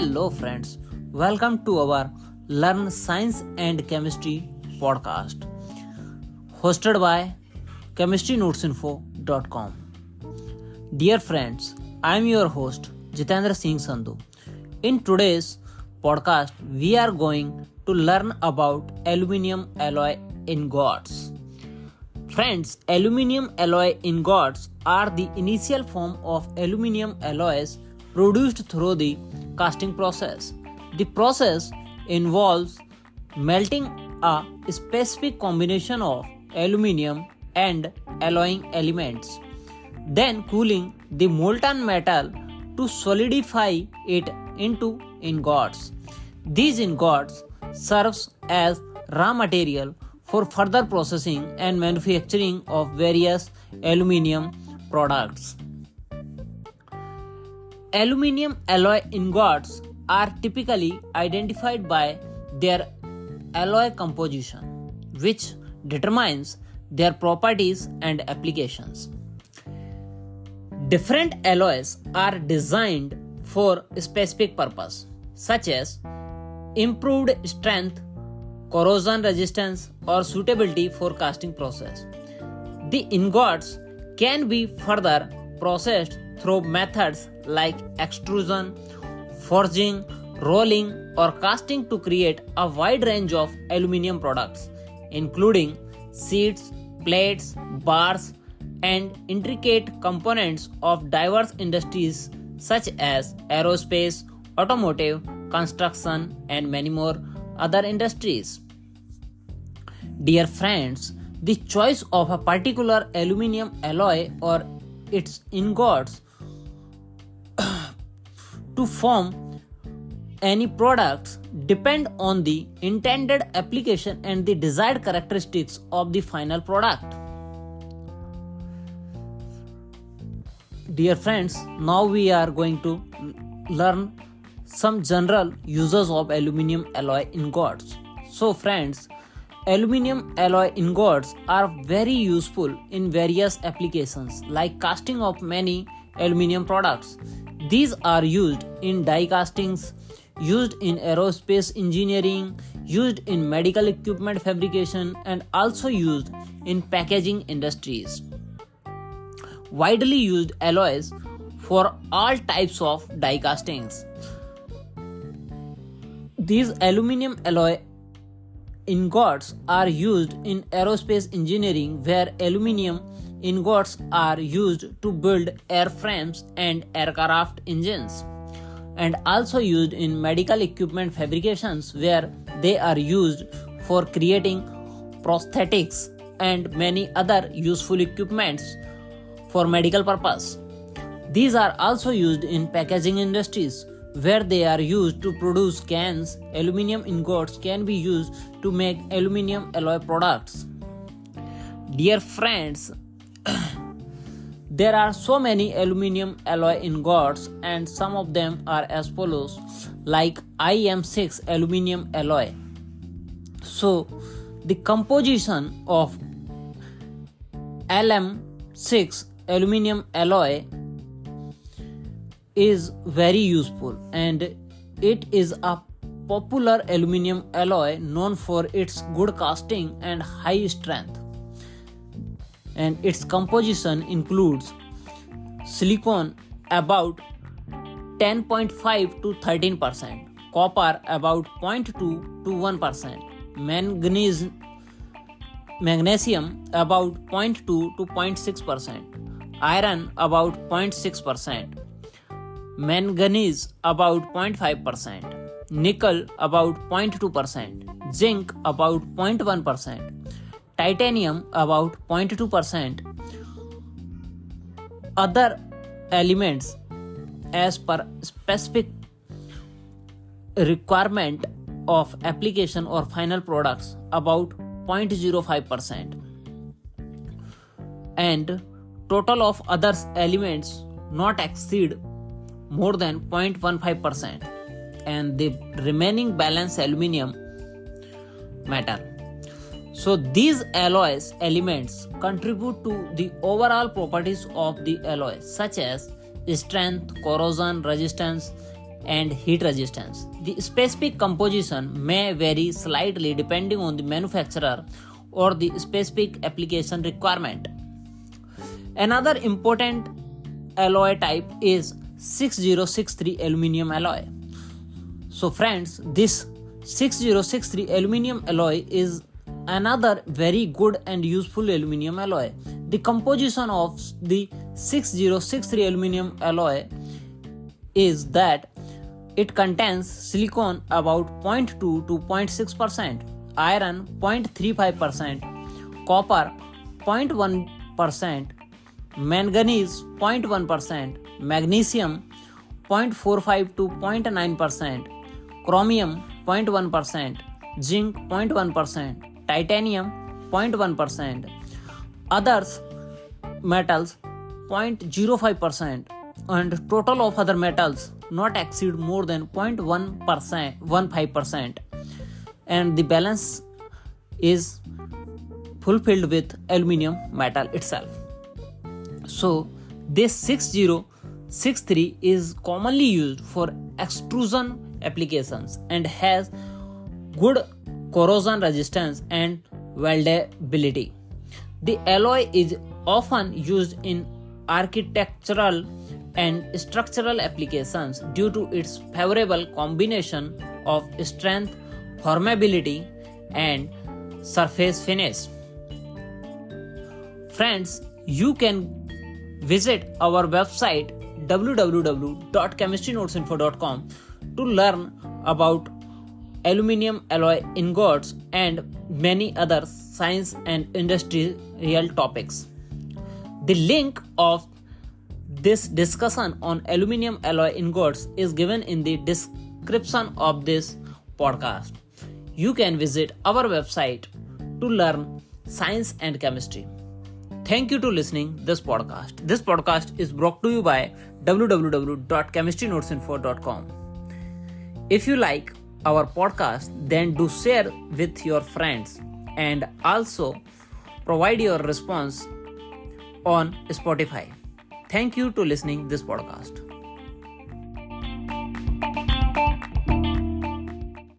Hello friends, welcome to our Learn Science and Chemistry podcast hosted by chemistrynotesinfo.com. Dear friends, I am your host Jitendra Singh Sandhu. In today's podcast, we are going to learn about aluminium alloy ingots. Friends, aluminium alloy ingots are the initial form of aluminium alloys produced through the casting process. The process involves melting a specific combination of aluminium and alloying elements, then cooling the molten metal to solidify it into ingots. These ingots serves as raw material for further processing and manufacturing of various aluminium products. Aluminium alloy ingots are typically identified by their alloy composition, which determines their properties and applications. Different alloys are designed for a specific purpose, such as improved strength, corrosion resistance, or suitability for casting process. The ingots can be further processed through methods like extrusion, forging, rolling, or casting to create a wide range of aluminium products, including sheets, plates, bars, and intricate components of diverse industries such as aerospace, automotive, construction, and many more other industries. Dear friends, the choice of a particular aluminium alloy or its ingots to form any products depend on the intended application and the desired characteristics of the final product. Dear friends, now we are going to learn some general uses of aluminium alloy ingots. So friends, aluminium alloy ingots are very useful in various applications like casting of many aluminium products. These are used in die castings, used in aerospace engineering, used in medical equipment fabrication, and also used in packaging industries. Widely used alloys for all types of die castings. These aluminium alloy ingots are used in aerospace engineering, where aluminium ingots are used to build airframes and aircraft engines, and also used in medical equipment fabrications, where they are used for creating prosthetics and many other useful equipments for medical purpose. These are also used in packaging industries, where they are used to produce cans. Aluminium ingots can be used to make aluminium alloy products. Dear friends, there are so many aluminium alloy ingots, and some of them are as follows, like IM6 aluminium alloy. So the composition of LM6 aluminium alloy is very useful, and it is a popular aluminium alloy known for its good casting and high strength. And its composition includes silicon about 10.5 to 13%, copper about 0.2 to 1%, magnesium about 0.2 to 0.6%, iron about 0.6%, manganese about 0.5%, nickel about 0.2%, zinc about 0.1%, titanium about 0.2%. Other elements as per specific requirement of application or final products about 0.05%, and total of other elements not exceed more than 0.15%, and the remaining balance aluminium metal. So these alloys elements contribute to the overall properties of the alloy, such as strength, corrosion resistance, and heat resistance. The specific composition may vary slightly depending on the manufacturer or the specific application requirement. Another important alloy type is 6063 aluminum alloy. So friends, this 6063 aluminum alloy is another very good and useful aluminum alloy. The composition of the 6063 aluminum alloy is that it contains silicon about 0.2 to 0.6%, iron 0.35%, copper 0.1%, manganese 0.1%, magnesium 0.45 to 0.9%, chromium 0.1%, zinc 0.1%, titanium 0.1%, others metals 0.05%, and total of other metals not exceed more than 0.15%, and the balance is fulfilled with aluminum metal itself. So this 6063 is commonly used for extrusion applications and has good corrosion resistance and weldability. The alloy is often used in architectural and structural applications due to its favorable combination of strength, formability, and surface finish. Friends, you can visit our website www.chemistrynotesinfo.com to learn about aluminum alloy ingots and many other science and industrial topics. The link of this discussion on aluminum alloy ingots is given in the description of this podcast. You can visit our website to learn science and chemistry. Thank you to listening this podcast. This podcast is brought to you by www.chemistrynotesinfo.com. If you like our podcast, then do share with your friends and also provide your response on Spotify. Thank you to listening this podcast.